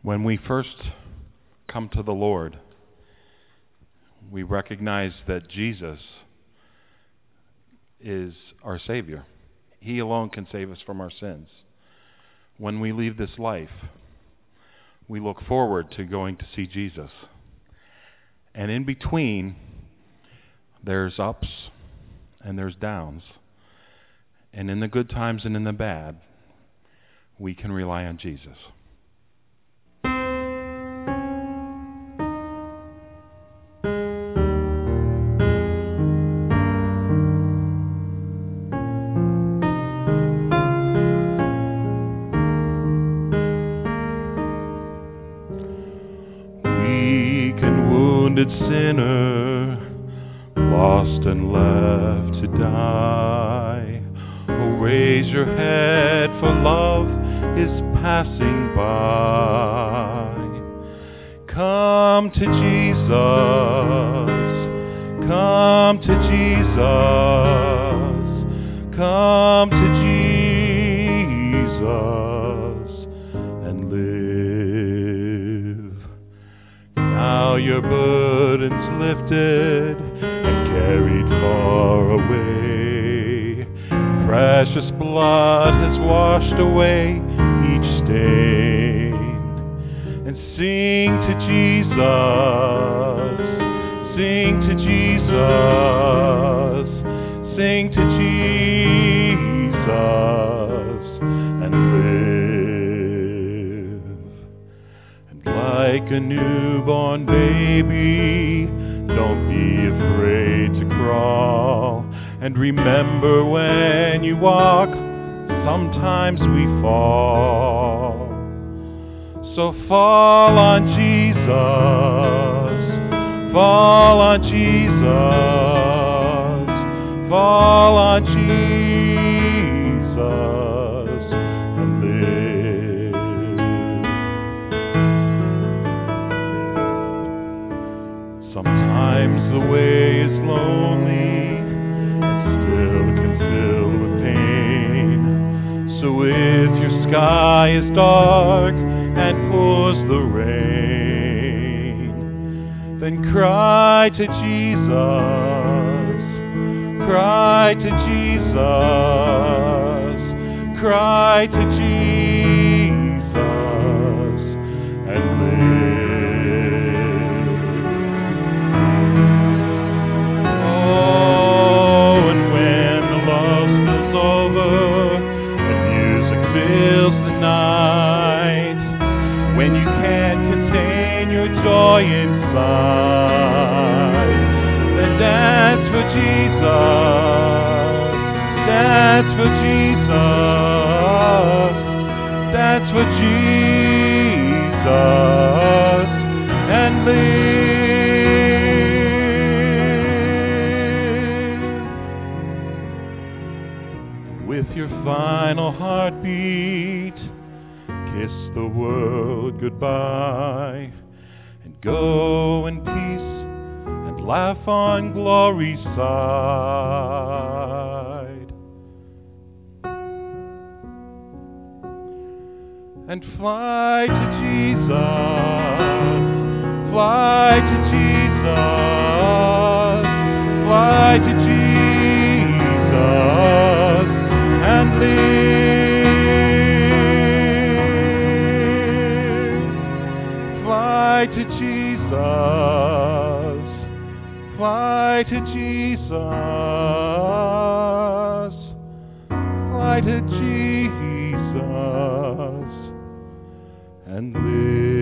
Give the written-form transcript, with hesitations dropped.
When we first come to the Lord, we recognize that Jesus is our Savior. He alone can save us from our sins. When we leave this life, we look forward to going to see Jesus. And in between, there's ups and there's downs. And in the good times and in the bad, we can rely on Jesus. Sinner, lost and left to die. Oh, raise your head, for love is passing by. Come to Jesus, come to Jesus, come to Jesus and live. Now your burden's lifted and carried far away. Precious blood has washed away each stain. And sing to Jesus, sing to Jesus, sing to Jesus and live. And like a newborn baby, don't be afraid to crawl. And remember, when you walk, sometimes we fall. So fall on Jesus, fall on Jesus, fall on Jesus and live. Sometimes the way is lonely and still can fill with pain. So if your sky is dark and pours the rain, then cry to Jesus, cry to Jesus, cry to Jesus and live. Oh, and when the love spills over and music fills the night, when you can't contain your joy inside, then dance for Jesus, dance for Jesus, dance for Jesus and live. With your final heartbeat, kiss the world goodbye and go in peace and laugh on glory's side. And fly to Jesus, fly to Jesus, fly to Jesus and live. Fly to Jesus, fly to Jesus, fly to Jesus and live.